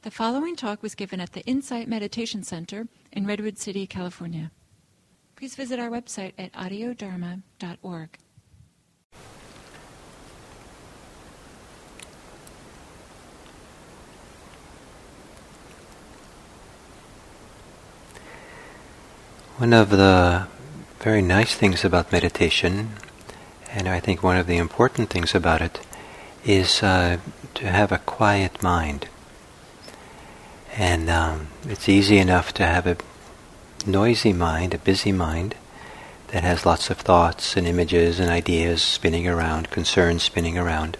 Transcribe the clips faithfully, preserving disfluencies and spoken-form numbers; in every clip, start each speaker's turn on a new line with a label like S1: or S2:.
S1: The following talk was given at the Insight Meditation Center in Redwood City, California. Please visit our website at audio dharma dot org.
S2: One of the very nice things about meditation, and I think one of the important things about it, is uh, to have a quiet mind. And um, it's easy enough to have a noisy mind, a busy mind, that has lots of thoughts and images and ideas spinning around, concerns spinning around.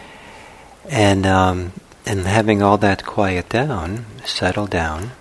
S2: And um, and having all that quiet down, settle down,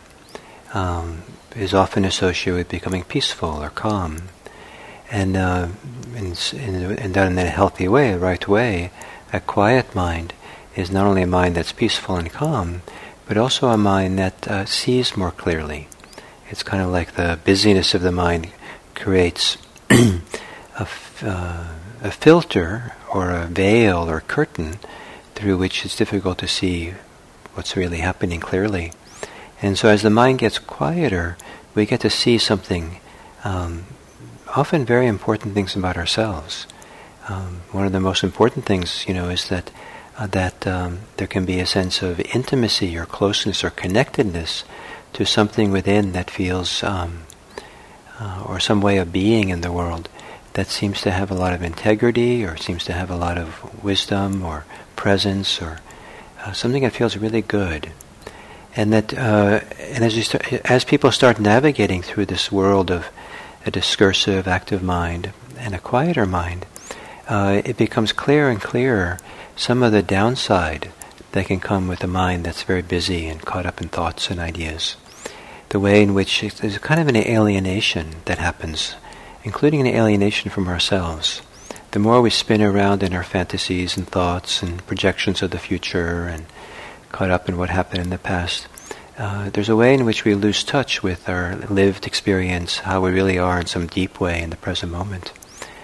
S2: um, is often associated with becoming peaceful or calm. And, uh, in, in, and done in a healthy way, a right way, a quiet mind is not only a mind that's peaceful and calm, but also a mind that uh, sees more clearly. It's kind of like the busyness of the mind creates a, f- uh, a filter or a veil or curtain through which it's difficult to see what's really happening clearly. And so as the mind gets quieter, we get to see something, um, often very important things about ourselves. Um, one of the most important things, you know, is that uh, that um, there can be a sense of intimacy or closeness or connectedness to something within that feels, um, uh, or some way of being in the world that seems to have a lot of integrity or seems to have a lot of wisdom or presence or uh, something that feels really good. And that, uh, and as you start, as people start navigating through this world of a discursive, active mind and a quieter mind, uh, it becomes clearer and clearer some of the downside that can come with a mind that's very busy and caught up in thoughts and ideas. The way in which there's kind of an alienation that happens, including an alienation from ourselves. The more we spin around in our fantasies and thoughts and projections of the future and caught up in what happened in the past, uh, there's a way in which we lose touch with our lived experience, how we really are in some deep way in the present moment.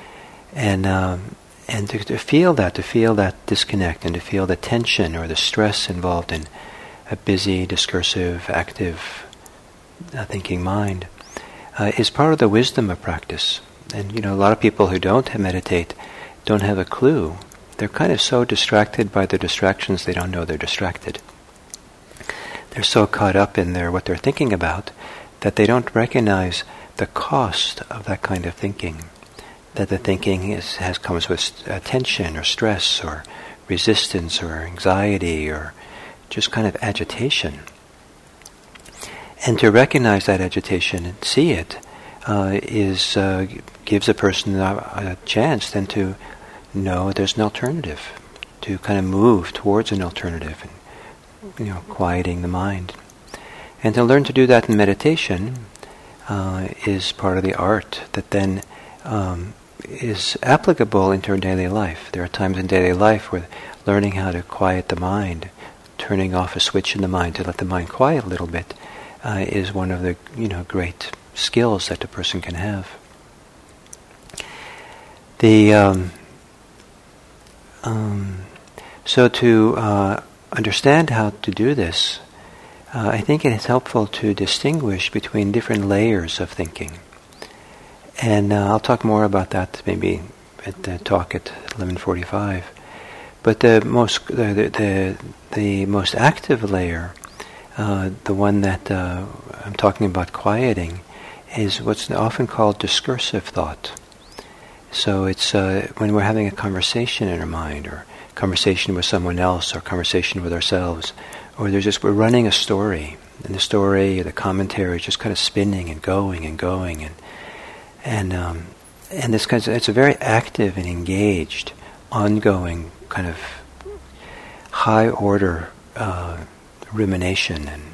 S2: And um, and to, to feel that, to feel that disconnect and to feel the tension or the stress involved in a busy, discursive, active, uh, thinking mind uh, is part of the wisdom of practice. And you know, a lot of people who don't meditate don't have a clue. They're kind of so distracted by the distractions they don't know they're distracted. They're so caught up in their what they're thinking about that they don't recognize the cost of that kind of thinking. That the thinking is, has comes with uh, tension or stress or resistance or anxiety or just kind of agitation. And to recognize that agitation and see it uh, is uh, gives a person a, a chance then to know there's an alternative, to kind of move towards an alternative, and, you know, quieting the mind. And to learn to do that in meditation uh, is part of the art that then um, is applicable into our daily life. There are times in daily life where learning how to quiet the mind, turning off a switch in the mind to let the mind quiet a little bit, uh, is one of the you know great skills that a person can have. The um, um, so to uh, understand how to do this, uh, I think it is helpful to distinguish between different layers of thinking. And uh, I'll talk more about that maybe at the talk at eleven forty-five. But the most the the, the most active layer, uh, the one that uh, I'm talking about quieting, is what's often called discursive thought. So it's uh, when we're having a conversation in our mind, or conversation with someone else, or conversation with ourselves, or there's just we're running a story, and the story, the commentary, is just kind of spinning and going and going and. And um, and this kind of, it's a very active and engaged, ongoing kind of high order uh, rumination, and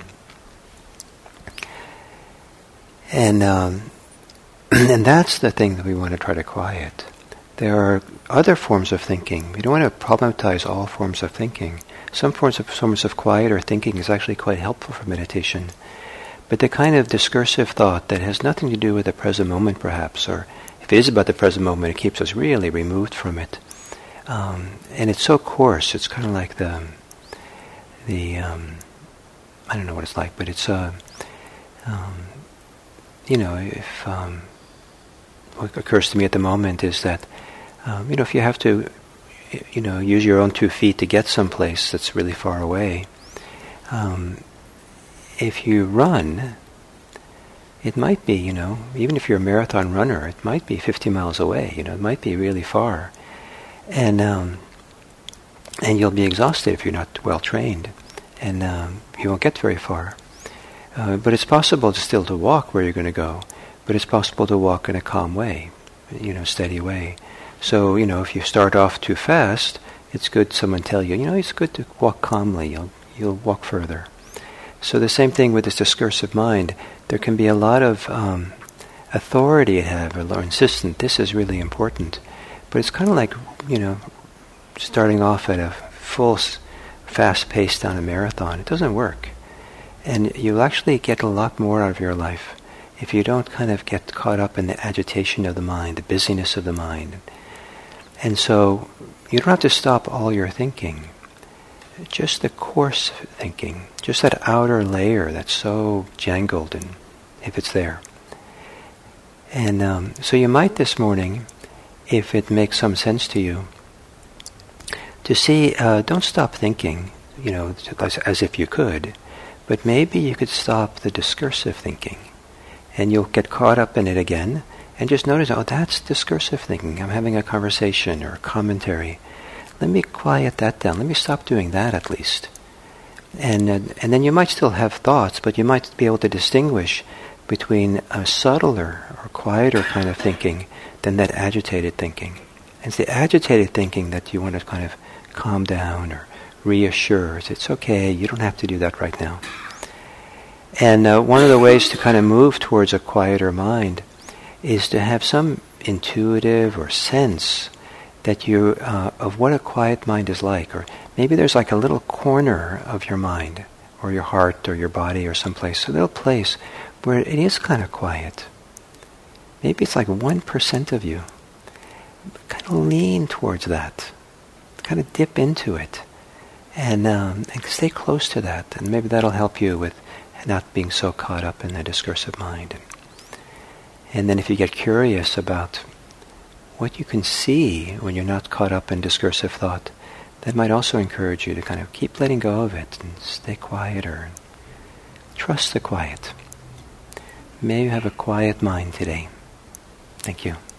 S2: and um, and that's the thing that we want to try to quiet. There are other forms of thinking. We don't want to problematize all forms of thinking. Some forms of forms of quiet or thinking is actually quite helpful for meditation. But the kind of discursive thought that has nothing to do with the present moment, perhaps, or if it is about the present moment, it keeps us really removed from it. Um, and it's so coarse. It's kind of like the the um, I don't know what it's like, but it's, uh, um, you know, if um, what occurs to me at the moment is that, um, you know, if you have to, you know, use your own two feet to get someplace that's really far away, um, if you run, it might be, you know, even if you're a marathon runner, it might be fifty miles away, you know, it might be really far. And um, and you'll be exhausted if you're not well trained, and um, you won't get very far. Uh, but it's possible to still to walk where you're going to go, but it's possible to walk in a calm way, you know, steady way. So, you know, if you start off too fast, it's good someone tell you, you know, it's good to walk calmly, you'll you'll walk further. So the same thing with this discursive mind. There can be a lot of um, authority to have, or insistent, this is really important. But it's kind of like, you know, starting off at a full, fast pace down a marathon. It doesn't work. And you'll actually get a lot more out of your life if you don't kind of get caught up in the agitation of the mind, the busyness of the mind. And so you don't have to stop all your thinking. Just the coarse thinking, just that outer layer that's so jangled, and if it's there. And um, so you might this morning, if it makes some sense to you, to see, uh, don't stop thinking, you know, as, as if you could, but maybe you could stop the discursive thinking, and you'll get caught up in it again, and just notice, oh, that's discursive thinking. I'm having a conversation or a commentary. Let me quiet that down. Let me stop doing that at least. And uh, and then you might still have thoughts, but you might be able to distinguish between a subtler or quieter kind of thinking than that agitated thinking. And it's the agitated thinking that you want to kind of calm down or reassure. It's okay, you don't have to do that right now. And uh, one of the ways to kind of move towards a quieter mind is to have some intuitive or sense that you uh, of what a quiet mind is like, or maybe there's like a little corner of your mind, or your heart, or your body, or someplace, a little place where it is kind of quiet. Maybe it's like one percent of you. Kind of lean towards that, kind of dip into it, and, um, and stay close to that, and maybe that'll help you with not being so caught up in the discursive mind. And then if you get curious about what you can see when you're not caught up in discursive thought, that might also encourage you to kind of keep letting go of it and stay quieter. Trust the quiet. May you have a quiet mind today. Thank you.